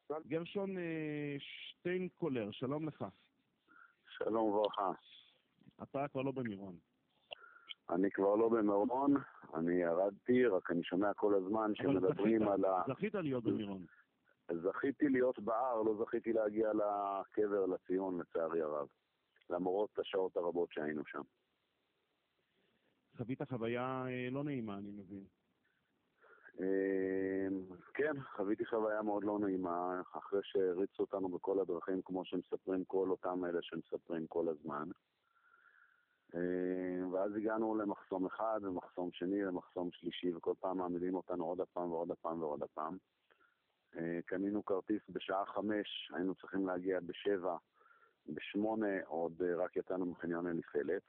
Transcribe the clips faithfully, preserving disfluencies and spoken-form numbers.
גרשון אה, שטיינקולר, שלום לך. שלום וברכה. אתה כבר לא במירון. אני כבר לא במירון, אני ירדתי, רק אני שומע כל הזמן שמדברים זכית, על ה... זכית להיות במירון. זכיתי להיות בהר, לא זכיתי להגיע לקבר, לציון, לצערי הרב. למרות השעות הרבות שהיינו שם. חווית חוויה אה, לא נעימה, אני מבין. כן, חוויתי חוויה מאוד לא נעימה, אחרי שהריצו אותנו בכל הדרכים, כמו שמספרים כל אותם אלה שמספרים כל הזמן. ואז הגענו למחסום אחד, למחסום שני, למחסום שלישי, וכל פעם מעמידים אותנו עוד הפעם ועוד הפעם ועוד הפעם. קנינו כרטיס בשעה חמש, היינו צריכים להגיע בשבע, בשמונה, עוד רק יצאנו מחניון אליפלט.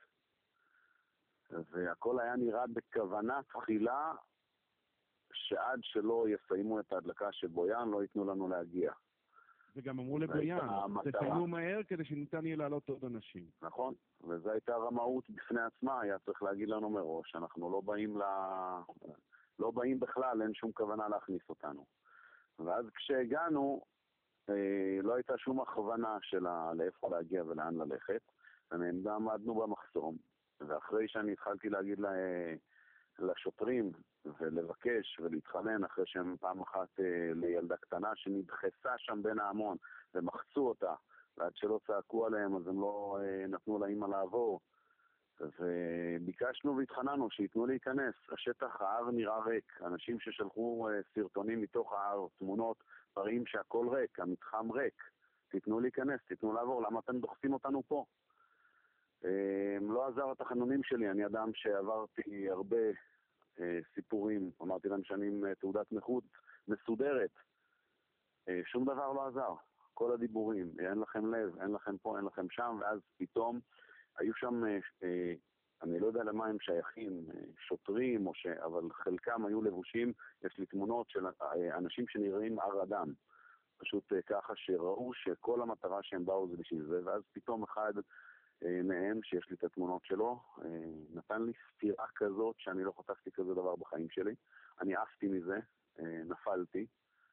והכל היה נראה בכוונה תחילה, שעד שלא יסיימו את ההדלקה של בויאן, לא ייתנו לנו להגיע. וגם אמרו לבויאן, תסיימו מהר כדי שניתן יהיה לעלות עוד אנשים. נכון, וזו הייתה רמאות בפני עצמה, היה צריך להגיד לנו מראש, אנחנו לא באים ל... לא באים בכלל, אין שום כוונה להכניס אותנו. ואז כשהגענו, לא הייתה שום הכוונה שלה לאיפה להגיע ולאן ללכת, ונעמדה עמדנו במחסום, ואחרי שאני התחלתי להגיד לה... לשוטרים ולבקש ולהתחנן אחרי שהם פעם אחת אה, לילדה קטנה שנדחסה שם בין ההמון ומחצו אותה, ועד שלא צעקו עליהם אז הם לא אה, נתנו לאמא לעבור, וביקשנו והתחננו שיתנו להיכנס. השטח, ההר נראה ריק, אנשים ששלחו אה, סרטונים מתוך ההר, תמונות, מראים שהכל ריק, המתחם ריק, תיתנו להיכנס, תיתנו לעבור, למה אתם דוחסים אותנו פה? אה, לא עזר התחנונים שלי, אני אדם שעברתי הרבה סיפורים, אמרתי להם שאני עם תעודת נכות מסודרת, שום דבר לא עזר, כל הדיבורים, אין לכם לב, אין לכם פה, אין לכם שם, ואז פתאום היו שם, אני לא יודע למה הם שייכים, שוטרים, או ש... אבל חלקם היו לבושים, יש לי תמונות של אנשים שנראים הר אדם, פשוט ככה שראו שכל המטרה שהם באו זה בשביל זה, ואז פתאום אחד מהם, שיש לי את התמונות שלו, נתן לי סתירה כזאת שאני לא חטפתי כזה דבר בחיים שלי. אני עפתי מזה, נפלתי,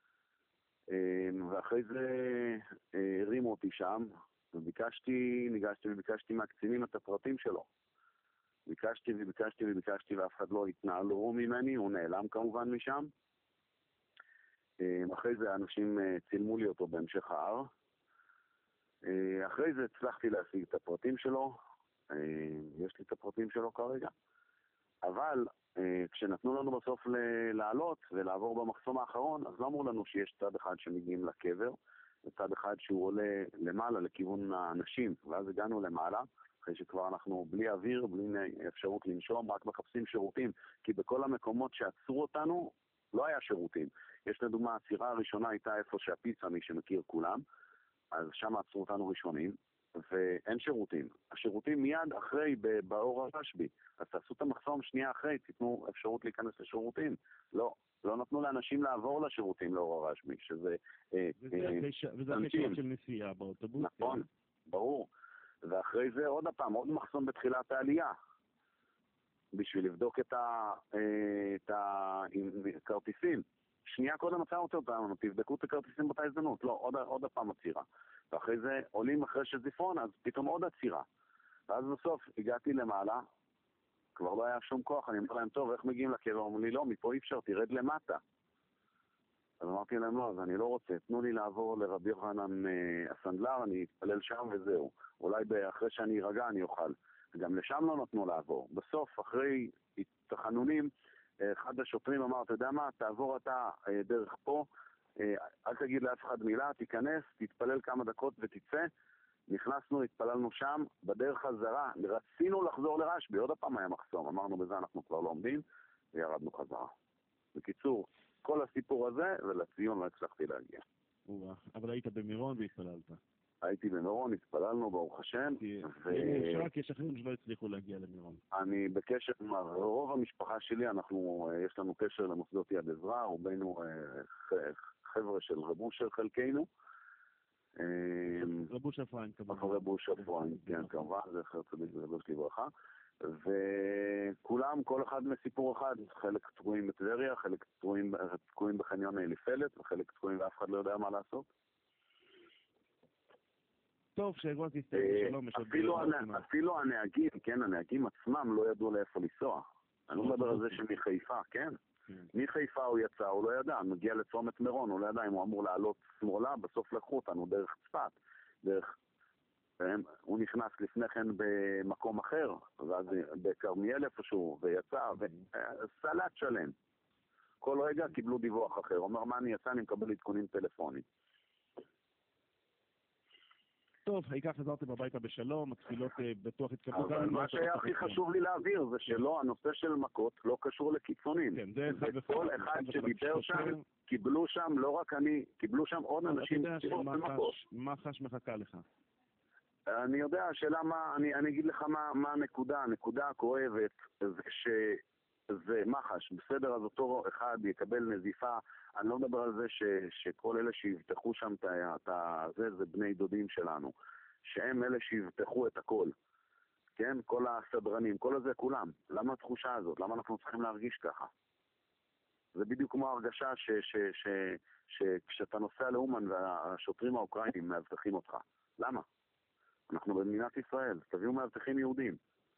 ואחרי זה הרימו אותי שם, וביקשתי, ניגשתי וביקשתי מהקצינים את הפרטים שלו. ביקשתי וביקשתי וביקשתי, ואף אחד לא התנעלו ממני, הוא נעלם כמובן משם. אחרי זה האנשים צילמו לי אותו בהמשך ההר. אחרי זה הצלחתי להשיג את הפרטים שלו, יש לי את הפרטים שלו כרגע, אבל כשנתנו לנו בסוף לעלות ולעבור במחסום האחרון, אז לא אמרו לנו שיש צד אחד שמגיעים לקבר, וצד אחד שהוא עולה למעלה לכיוון האנשים, ואז הגענו למעלה, אחרי שכבר אנחנו בלי אוויר, בלי אפשרות לנשום, רק מחפשים שירותים, כי בכל המקומות שעצרו אותנו לא היה שירותים. יש לדוגמה, הצירה הראשונה הייתה איפה שהפיצה, מי שמכיר כולם, אז שם עצרו אותנו ראשונים, ואין שירותים. השירותים מיד אחרי, באור הרשב"י. אז תעשו את המחסום שנייה אחרי, תיתנו אפשרות להיכנס לשירותים. לא, לא נתנו לאנשים לעבור לשירותים לאור הרשב"י, שזה... וזה אחרי שעות של נסיעה באוטובוס. נכון, ברור. ואחרי זה עוד הפעם, עוד מחסום בתחילת העלייה, בשביל לבדוק את הכרטיסים. שנייה קודם עצרתי אותם, תבדקו את הכרטיסים באותה הזדמנות, לא, עוד, עוד הפעם עצירה. ואחרי זה עולים אחרי שזיפרון, אז פתאום עוד עצירה. ואז בסוף הגעתי למעלה, כבר לא היה שום כוח, אני אומר להם, טוב, איך מגיעים לקבר? אמרו לי, לא, מפה אי אפשר, תרד למטה. אז אמרתי להם, לא, אז אני לא רוצה, תנו לי לעבור לרבי יוחנן הסנדלר, אני אתפלל שם וזהו. אולי אחרי שאני ארגע אני אוכל. גם לשם לא נתנו לעבור. בסוף, אחרי תחנונים, אחד השוטרים אמר, אתה יודע מה, תעבור אתה דרך פה, אל תגיד לאף אחד מילה, תיכנס, תתפלל כמה דקות ותצא. נכנסנו, התפללנו שם, בדרך חזרה, רצינו לחזור לרשב"י, עוד הפעם היה מחסום, אמרנו בזה אנחנו כבר לא עומדים, וירדנו חזרה. בקיצור, כל הסיפור הזה, ולציון לא הצלחתי להגיע. אבל היית במירון והתפללת. הייתי במירון, התפללנו, ברוך השם. רק יש אחרים שלא הצליחו להגיע למירון. אני בקשר עם רוב המשפחה שלי, אנחנו, יש לנו קשר למוסדות יד עזרא, רובנו חבר'ה של רבושר חלקנו. רבושר פריין, כמובן. רבושר פריין, כן, כמובן, זה חרצה בגדול שלי ברכה. וכולם, כל אחד מסיפור אחד, חלק תקועים בטבריה, חלק תקועים, תקועים בחניון אליפלט, וחלק תקועים ואף אחד לא יודע מה לעשות. טוב, שהאירוע תסתכל בשלום. אפילו, אפילו הנהגים, כן, הנהגים עצמם לא ידעו לאיפה לנסוע. אני לא מדבר על זה שמחיפה, כן? מחיפה הוא יצא, הוא לא ידע, מגיע לצומת מירון, הוא לא ידע אם הוא אמור לעלות שמאלה, בסוף לקחו אותנו דרך צפת, דרך... הוא נכנס לפני כן במקום אחר, ואז בכרמיאל איפשהו, ויצא, וסלט שלם. כל רגע קיבלו דיווח אחר. אומר, מה אני יצא, אני מקבל עדכונים טלפונים. טוב, העיקר חזרתם הביתה בשלום, התפילות בטוח התקבלו. אבל מה שהיה הכי חשוב לי להעביר זה שלא, הנושא של מכות לא קשור לקיצונים. כן, זה אחד וחד. כל אחד שדיבר שם, קיבלו שם, לא רק אני, קיבלו שם עוד אנשים. אתה יודע שמח"ש מחכה לך. אני יודע, השאלה מה, אני, אני אגיד לך מה, מה הנקודה, הנקודה הכואבת זה שזה מח"ש, בסדר, אז אותו אחד יקבל נזיפה, אני לא מדבר על זה ש, שכל אלה שיבטחו שם את זה, זה בני דודים שלנו, שהם אלה שיבטחו את הכל, כן, כל הסדרנים, כל הזה, כולם, למה התחושה הזאת, למה אנחנו צריכים להרגיש ככה? זה בדיוק כמו הרגשה ש, ש, ש, ש, שכשאתה נוסע לאומן והשוטרים האוקראינים מאבטחים אותך, למה? אנחנו במדינת ישראל, תביאו מאבטחים יהודים.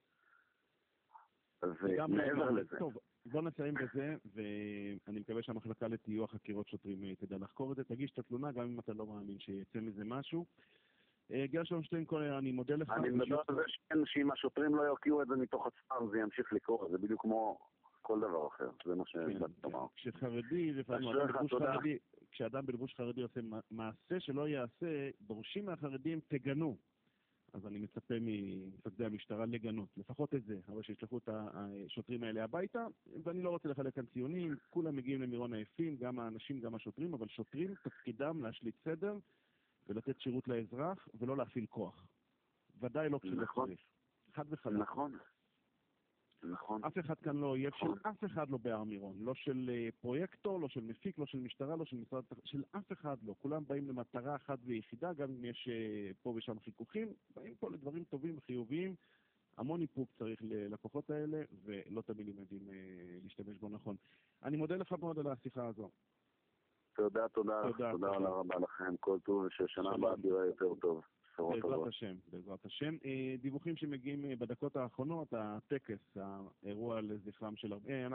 ומעבר לזה. טוב, בוא נסיים בזה, ואני מקווה שהמחלקה לטיוח חקירות שוטרים תדע לחקור את זה. תגיש את התלונה, גם אם אתה לא מאמין שיצא מזה משהו. גרשון שטיינקולר, אני מודה לך. אני מדבר על זה שאם השוטרים לא יוקיעו את זה מתוך עצמם, זה ימשיך לקרות. זה בדיוק כמו כל דבר אחר. זה מה שבאת לומר. כשחרדי, כשאדם בלבוש חרדי עושה מעשה שלא יעשה, דורשים מהחרדים תגנו. אז אני מצפה ממפקדי המשטרה לגנות, לפחות את זה, אבל שישלחו את השוטרים האלה הביתה, ואני לא רוצה לחלק כאן ציונים, כולם מגיעים למירון היפים, גם האנשים, גם השוטרים, אבל שוטרים תפקידם להשליט סדר ולתת שירות לאזרח ולא להפעיל כוח. ודאי לא כשזה צריך. חד וחלק. נכון. נכון. אף אחד כאן לא אויב של אף אחד לא בהר מירון, לא של פרויקטור, לא של מפיק, לא של משטרה, לא של משרד, של אף אחד לא. כולם באים למטרה אחת ויחידה, גם אם יש פה ושם חיכוכים, באים פה לדברים טובים וחיוביים. המון איפוק צריך ללקוחות האלה, ולא תמיד הם יודעים להשתמש בו נכון. אני מודה לך מאוד על השיחה הזו. תודה, תודה. תודה רבה לכם. כל טוב, וששנה הבאה תראה יותר טוב. בעזרת השם, בעזרת השם. דיווחים שמגיעים בדקות האחרונות, הטקס, האירוע לזכרם של הרבה...